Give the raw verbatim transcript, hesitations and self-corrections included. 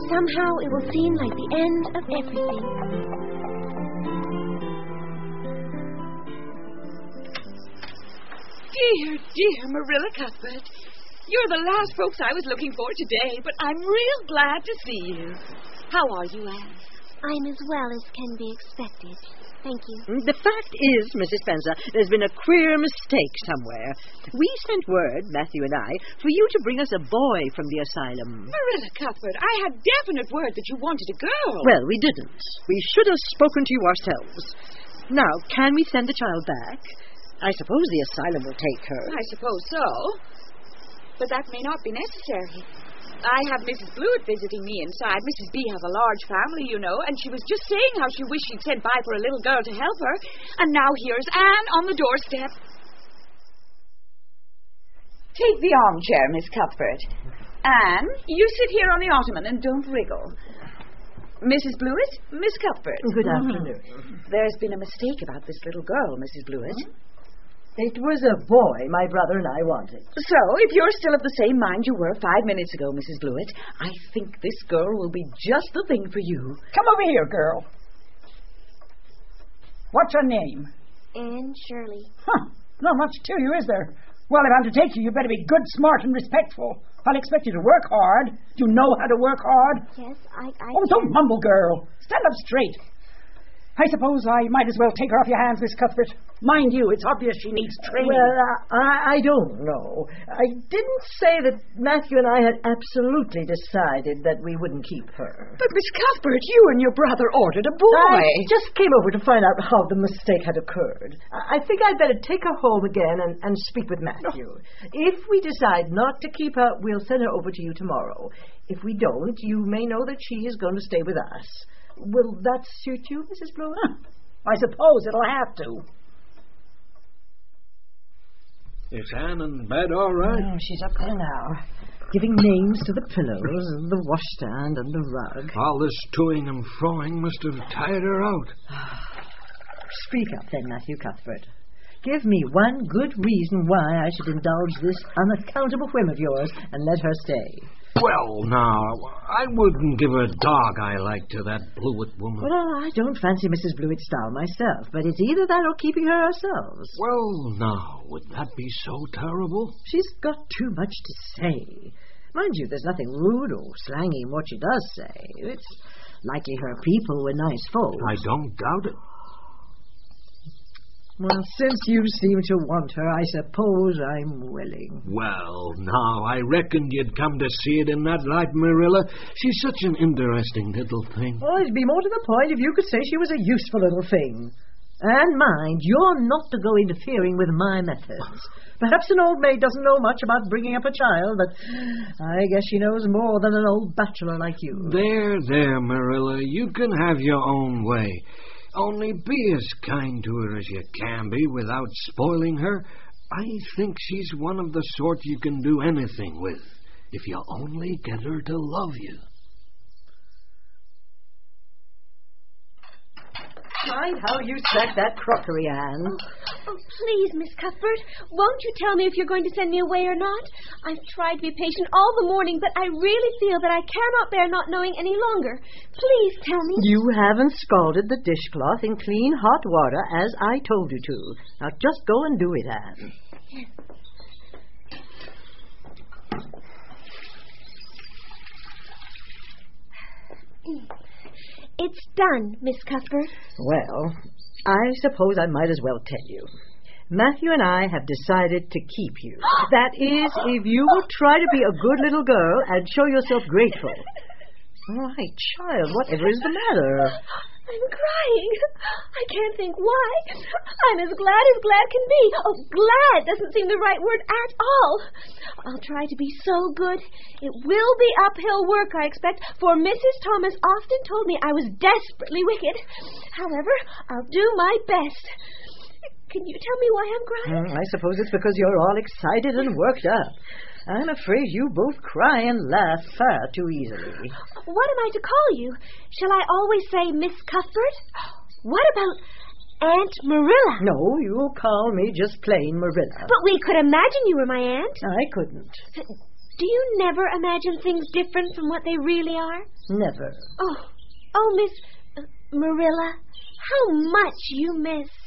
somehow it will seem like the end of everything. Dear, dear Marilla Cuthbert. You're the last folks I was looking for today, but I'm real glad to see you. How are you, Anne? I'm as well as can be expected. Thank you. The fact is, Missus Spencer, there's been a queer mistake somewhere. We sent word, Matthew and I, for you to bring us a boy from the asylum. Marilla Cuthbert, I had definite word that you wanted a girl. Well, we didn't. We should have spoken to you ourselves. Now, can we send the child back? I suppose the asylum will take her. I suppose so. But that may not be necessary. I have Missus Blewett visiting me inside. Missus B has a large family, you know, and she was just saying how she wished she'd sent by for a little girl to help her. And now here's Anne on the doorstep. Take the armchair, Miss Cuthbert. Anne, you sit here on the ottoman and don't wriggle. Missus Blewett, Miss Cuthbert. Good afternoon. There's been a mistake about this little girl, Missus Blewett. Hmm? It was a boy my brother and I wanted. So, if you're still of the same mind you were five minutes ago, Missus Blewett, I think this girl will be just the thing for you. Come over here, girl. What's your name? Anne Shirley. Huh. Not much to you, is there? Well, if I'm to take you, you better be good, smart, and respectful. I'll expect you to work hard. Do you know how to work hard? Yes, I... I oh, don't mumble, girl. Stand up straight. I suppose I might as well take her off your hands, Miss Cuthbert. Mind you, it's obvious she needs training. Well, uh, I, I don't know. I didn't say that Matthew and I had absolutely decided that we wouldn't keep her. But, Miss Cuthbert, you and your brother ordered a boy. I just came over to find out how the mistake had occurred. I think I'd better take her home again and, and speak with Matthew. No. If we decide not to keep her, we'll send her over to you tomorrow. If we don't, you may know that she is going to stay with us. Will that suit you, Missus Blewett? Huh. I suppose it'll have to. Is Anne in bed all right? Oh, she's up there now, giving names to the pillows and the washstand and the rug. All this toing and froing must have tired her out. Speak up then, Matthew Cuthbert. Give me one good reason why I should indulge this unaccountable whim of yours and let her stay. Well, now, I wouldn't give a dog I like to that Blewett woman. Well, I don't fancy Missus Blewett's style myself, but it's either that or keeping her ourselves. Well, now, would that be so terrible? She's got too much to say. Mind you, there's nothing rude or slangy in what she does say. It's likely her people were nice folk. I don't doubt it. Well, since you seem to want her, I suppose I'm willing. Well, now, I reckoned you'd come to see it in that light, Marilla. She's such an interesting little thing. Oh, it'd be more to the point if you could say she was a useful little thing. And mind, you're not to go interfering with my methods. Perhaps an old maid doesn't know much about bringing up a child, but I guess she knows more than an old bachelor like you. There, there, Marilla. You can have your own way. Only be as kind to her as you can be without spoiling her. I think she's one of the sort you can do anything with, if you only get her to love you. Mind how you stack that crockery, Anne. Oh, please, Miss Cuthbert, won't you tell me if you're going to send me away or not? I've tried to be patient all the morning, but I really feel that I cannot bear not knowing any longer. Please tell me. You haven't scalded the dishcloth in clean hot water as I told you to. Now just go and do it, Anne. Yes. It's done, Miss Cuthbert. Well, I suppose I might as well tell you. Matthew and I have decided to keep you. That is, if you will try to be a good little girl and show yourself grateful. Why, child, whatever is the matter? I'm crying. I can't think why. I'm as glad as glad can be. Oh, glad doesn't seem the right word at all. I'll try to be so good. It will be uphill work, I expect, for Missus Thomas often told me I was desperately wicked. However, I'll do my best. Can you tell me why I'm crying? Mm, I suppose it's because you're all excited and worked up. I'm afraid you both cry and laugh far too easily. What am I to call you? Shall I always say Miss Cuthbert? What about Aunt Marilla? No, you'll call me just plain Marilla. But we could imagine you were my aunt. I couldn't. Do you never imagine things different from what they really are? Never. Oh, oh, Miss uh, Marilla, how much you miss